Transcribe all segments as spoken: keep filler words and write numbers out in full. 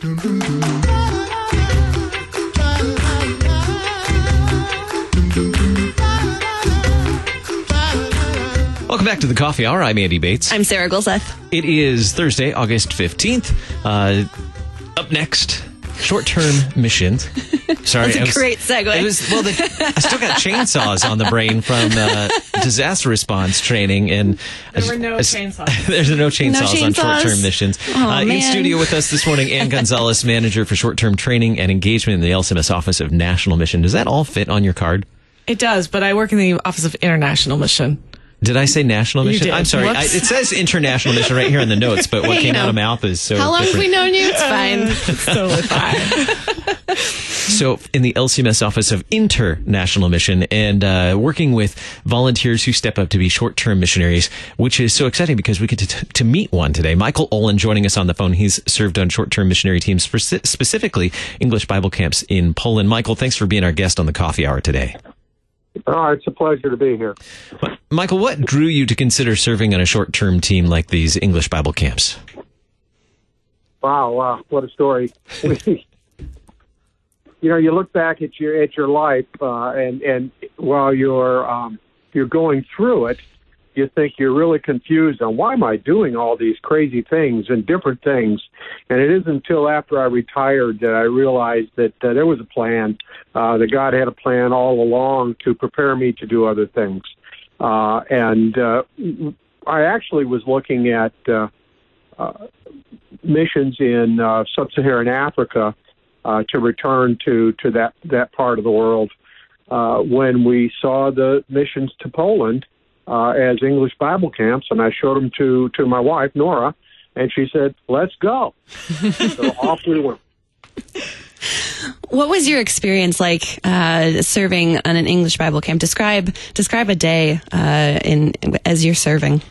Welcome back to the Coffee Hour. I'm Andy Bates. I'm Sarah Gulseth. It is Thursday, August fifteenth. Uh, up next, short-term missions. Sorry, That's a was, great segue. It was, well, the, I still got chainsaws on the brain from uh, disaster response training. And There were no chainsaws. There's no chainsaws, No chainsaws? on short-term missions. Oh, uh, in man. studio with us this morning, Ann Gonzalez, manager for short-term training and engagement in the L C M S Office of National Mission. Does that all fit on your card? It does, but I work in the Office of International Mission. Did I say national mission? did. I'm sorry. I, Whoops. it says international mission right here in the notes, but what Hey, came you out of know, mouth is so How long different. have we known you? It's fine. It's totally fine. So in the L C M S Office of International Mission and uh, working with volunteers who step up to be short-term missionaries, which is so exciting because we get to, to meet one today. Michael Olin joining us on the phone. He's served on short-term missionary teams, speci- specifically English Bible camps in Poland. Michael, thanks for being our guest on the Coffee Hour today. Oh, it's a pleasure to be here. Michael, what drew you to consider serving on a short-term team like these English Bible camps? Wow, wow, what a story! you know, you look back at your at your life, uh, and and while you're um, you're going through it, you think you're really confused on why am I doing all these crazy things and different things. And it isn't until after I retired that I realized that uh, there was a plan, uh, that God had a plan all along to prepare me to do other things. Uh, and uh, I actually was looking at uh, uh, missions in uh, sub-Saharan Africa uh, to return to, to that, that part of the world. Uh, when we saw the missions to Poland, Uh, as English Bible camps, and I showed them to, to my wife, Nora, and she said, let's go. So off we went. What was your experience like uh, serving on an English Bible camp? Describe describe a day uh, in as you're serving.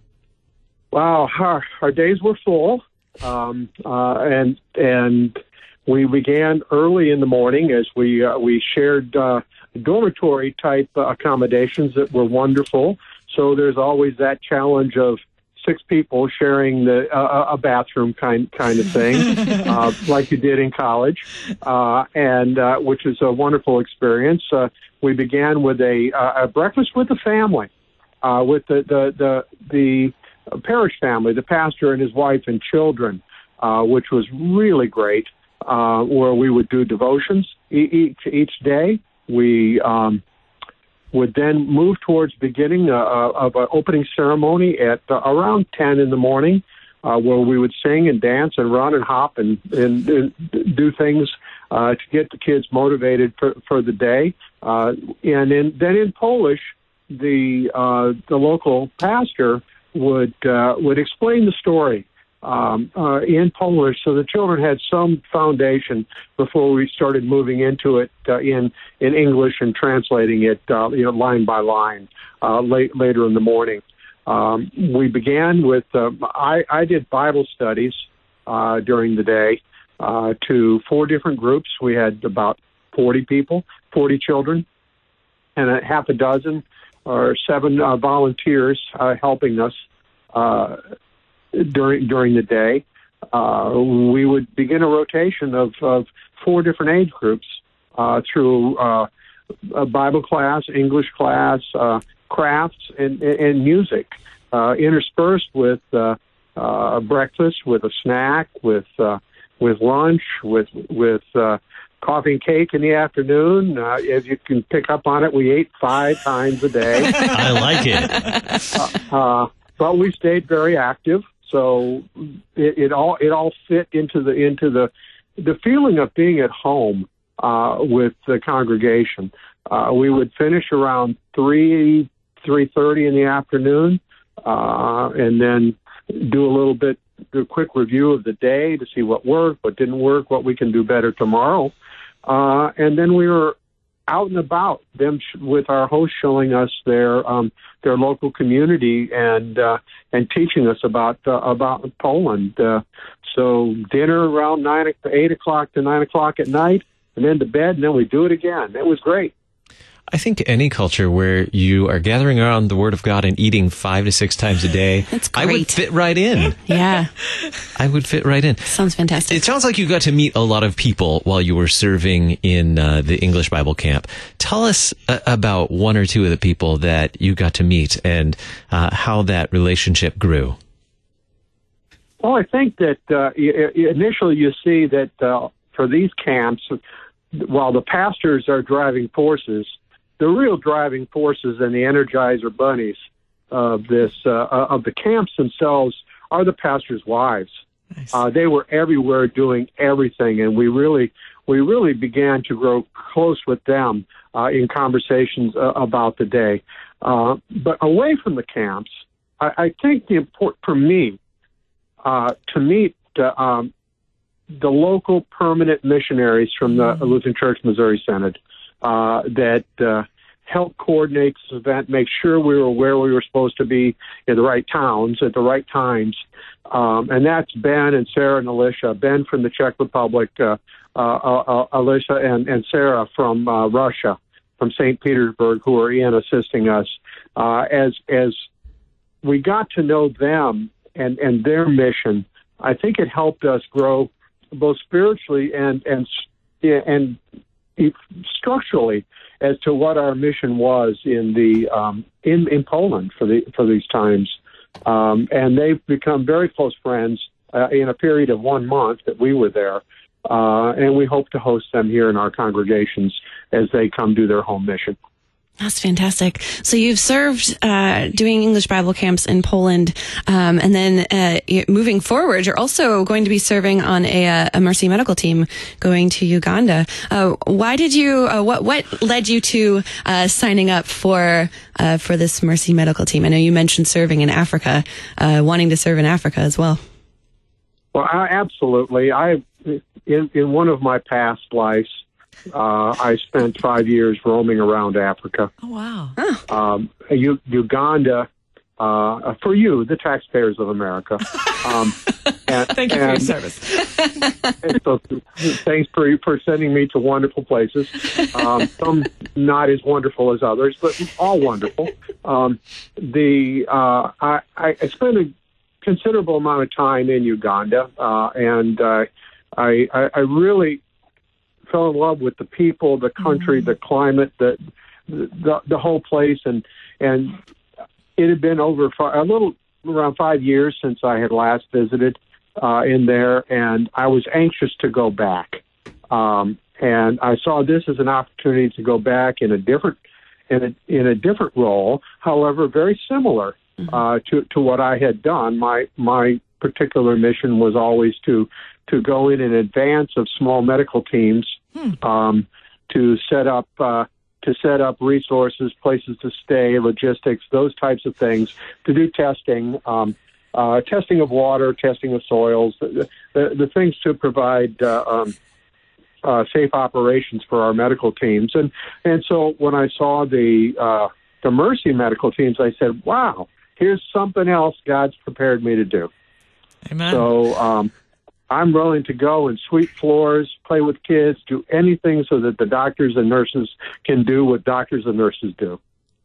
Wow, our, our days were full, um, uh, and and we began early in the morning as we uh, we shared uh, dormitory type uh, accommodations that were wonderful. So there's always that challenge of six people sharing the uh, a bathroom kind kind of thing, uh, like you did in college, uh, and uh, which is a wonderful experience. Uh, we began with a, uh, a breakfast with the family, uh, with the the the, the parish family, the pastor and his wife and children, uh, which was really great. Uh, where we would do devotions e- each each day. We um, would then move towards beginning uh, of an opening ceremony at uh, around ten in the morning, uh, where we would sing and dance and run and hop and, and, and do things uh, to get the kids motivated for, for the day. Uh, and in, then in Polish, the uh, the local pastor would uh, would explain the story Um, uh, in Polish, so the children had some foundation before we started moving into it uh, in in English and translating it, uh, you know, line by line. Uh, late later in the morning, um, we began with. Uh, I, I did Bible studies uh, during the day uh, to four different groups. We had about forty people, forty children, and a half a dozen or seven uh, volunteers uh, helping us. Uh, During during the day, uh, we would begin a rotation of, of four different age groups uh, through uh, a Bible class, English class, uh, crafts, and, and music, uh, interspersed with uh, uh, breakfast, with a snack, with uh, with lunch, with with uh, coffee and cake in the afternoon. Uh, as you can pick up on it, we ate five times a day. I like it. uh, uh, but we stayed very active. So it, it all it all fit into the into the the feeling of being at home uh, with the congregation. Uh, we would finish around three three thirty in the afternoon, uh, and then do a little bit do a quick review of the day to see what worked, what didn't work, what we can do better tomorrow, uh, and then we were out and about, them sh- with our host showing us their um, their local community and uh, and teaching us about uh, about Poland. Uh, so dinner around nine, eight o'clock to nine o'clock at night, and then to bed, and then we do it again. It was great. I think any culture where you are gathering around the Word of God and eating five to six times a day, That's I would great. fit right in. Yeah. I would fit right in. Sounds fantastic. It sounds like you got to meet a lot of people while you were serving in uh, the English Bible camp. Tell us uh, about one or two of the people that you got to meet and uh, how that relationship grew. Well, I think that uh, initially you see that uh, for these camps, while the pastors are driving forces, the real driving forces and the Energizer bunnies of this uh, of the camps themselves are the pastors' wives. Nice. Uh, they were everywhere doing everything, and we really we really began to grow close with them uh, in conversations uh, about the day. Uh, but away from the camps, I, I think the important for me uh, to meet uh, um, the local permanent missionaries from the mm-hmm. Lutheran Church Missouri Synod. Uh, that uh, helped coordinate this event, make sure we were where we were supposed to be in the right towns at the right times. Um, and that's Ben and Sarah and Alicia. Ben from the Czech Republic, uh, uh, uh, Alicia and, and Sarah from uh, Russia, from Saint Petersburg, who are in assisting us. Uh, as as we got to know them and, and their mission, I think it helped us grow both spiritually and and and structurally as to what our mission was in the um, in in Poland for the for these times, um, and they've become very close friends uh, in a period of one month that we were there, uh, and we hope to host them here in our congregations as they come do their home mission. That's fantastic. So you've served uh, doing English Bible camps in Poland, um, and then uh, moving forward, you're also going to be serving on a, a Mercy Medical team going to Uganda. Uh, why did you? Uh, what what led you to uh, signing up for uh, for this Mercy Medical team? I know you mentioned serving in Africa, uh, wanting to serve in Africa as well. Well, I, absolutely. I in in one of my past lives. Uh, I spent five years roaming around Africa. Oh, wow. Um, U- Uganda, uh, for you, the taxpayers of America. Um, and, Thank you for and, your service. and so, thanks for, for sending me to wonderful places. Um, some not as wonderful as others, but all wonderful. Um, the uh, I, I spent a considerable amount of time in Uganda, uh, and uh, I, I, I really fell in love with the people, the country, mm-hmm. the climate, the, the the whole place, and and it had been over five, a little around five years since I had last visited uh, in there, and I was anxious to go back. Um, and I saw this as an opportunity to go back in a different in a in a different role, however, very similar mm-hmm. uh, to to what I had done. My my particular mission was always to to go in in advance of small medical teams hmm. um, to set up uh, to set up resources, places to stay, logistics, those types of things, to do testing, um, uh, testing of water, testing of soils, the, the, the things to provide uh, um, uh, safe operations for our medical teams. And and so when I saw the uh, the Mercy medical teams, I said, wow, here's something else God's prepared me to do. Amen. So um, I'm willing to go and sweep floors, play with kids, do anything so that the doctors and nurses can do what doctors and nurses do.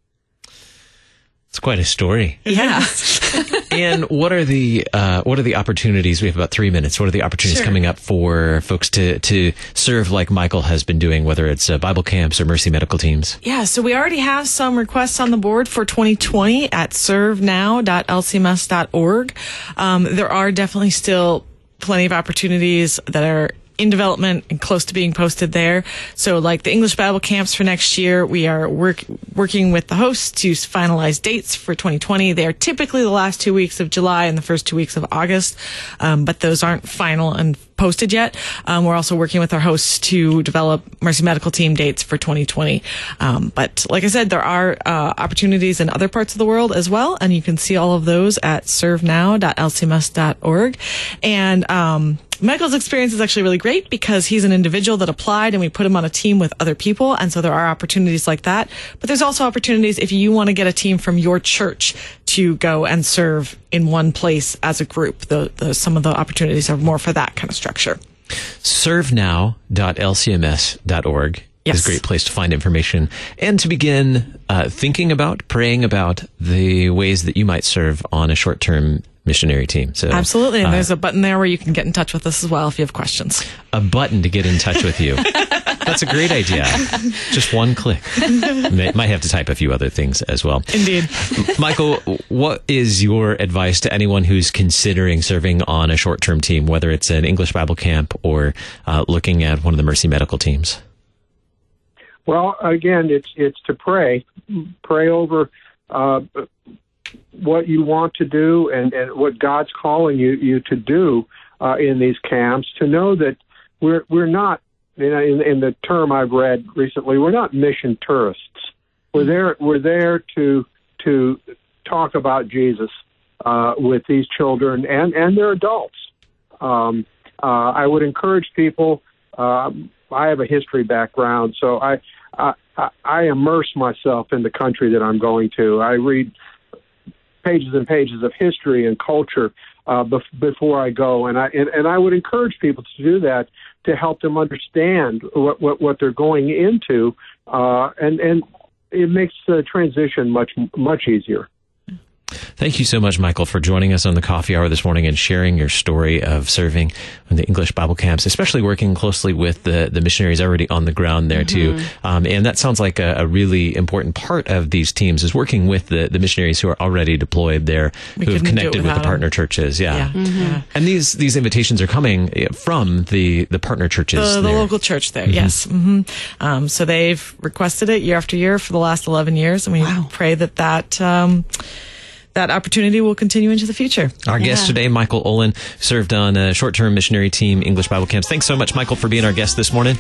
It's quite a story. Yeah. And what are the uh, what are the opportunities? We have about three minutes. What are the opportunities Sure. coming up for folks to to serve like Michael has been doing, whether it's uh, Bible camps or Mercy Medical teams? Yeah, so we already have some requests on the board for twenty twenty at serve now dot l c m s dot org. Um, there are definitely still plenty of opportunities that are in development and close to being posted there. So like the English Bible camps for next year, we are work, working with the hosts to finalize dates for twenty twenty. They are typically the last two weeks of July and the first two weeks of August, um, but those aren't final and posted yet. Um, we're also working with our hosts to develop Mercy Medical Team dates for twenty twenty. Um, but like I said, there are uh, opportunities in other parts of the world as well, and you can see all of those at serve now dot l c m s dot org. And um, Michael's experience is actually really great because he's an individual that applied and we put him on a team with other people. And so there are opportunities like that. But there's also opportunities if you want to get a team from your church to go and serve in one place as a group. The, the, some of the opportunities are more for that kind of structure. serve now dot l c m s dot org Yes. is a great place to find information and to begin uh, thinking about, praying about the ways that you might serve on a short-term missionary team. So Absolutely. And uh, there's a button there where you can get in touch with us as well if you have questions. a button to get in touch with you. That's a great idea. Just one click. May, might have to type a few other things as well. Indeed. Michael, what is your advice to anyone who's considering serving on a short-term team, whether it's an English Bible camp or uh, looking at one of the Mercy Medical teams? Well, again, it's it's to pray, pray over uh, what you want to do and, and what God's calling you you to do uh, in these camps. To know that we're we're not, you know, in, in the term I've read recently, we're not mission tourists. We're there we're there to to talk about Jesus uh, with these children and and their adults. Um, uh, I would encourage people. Um, I have a history background, so I, I I immerse myself in the country that I'm going to. I read pages and pages of history and culture uh, bef- before I go, and I and, and I would encourage people to do that to help them understand what what, what they're going into, uh, and and it makes the transition much much easier. Thank you so much, Michael, for joining us on the Coffee Hour this morning and sharing your story of serving in the English Bible camps, especially working closely with the, the missionaries already on the ground there, mm-hmm. too. Um, and that sounds like a, a really important part of these teams is working with the, the missionaries who are already deployed there, we who have connected with the partner them. churches. Yeah. yeah. Mm-hmm. yeah. And these, these invitations are coming from the, the partner churches. The, the local church there, mm-hmm. yes. Mm-hmm. Um, so they've requested it year after year for the last eleven years, and we wow. pray that that... Um, that opportunity will continue into the future. Our yeah. guest today, Michael Olin, served on a short-term missionary team, English Bible camps. Thanks so much, Michael, for being our guest this morning.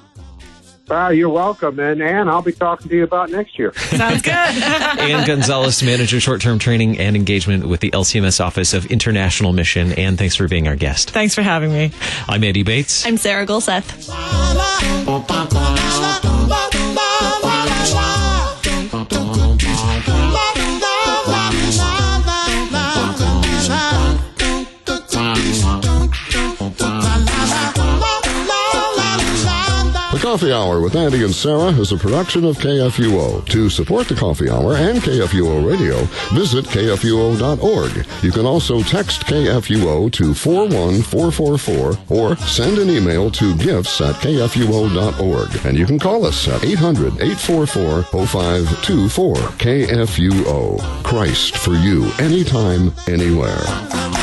Uh, you're welcome. And Ann, I'll be talking to you about next year. Sounds good. Ann Gonzalez, Manager Short-Term Training and Engagement with the L C M S Office of International Mission. Ann, thanks for being our guest. Thanks for having me. I'm Andy Bates. I'm Sarah Gulseth. The Coffee Hour with Andy and Sarah is a production of K F U O. To support the Coffee Hour and K F U O Radio, visit K F U O dot org. You can also text K F U O to four one four four four or send an email to gifts at K F U O dot org. And you can call us at eight hundred, eight four four, oh five two four. K F U O. Christ for you, anytime, anywhere.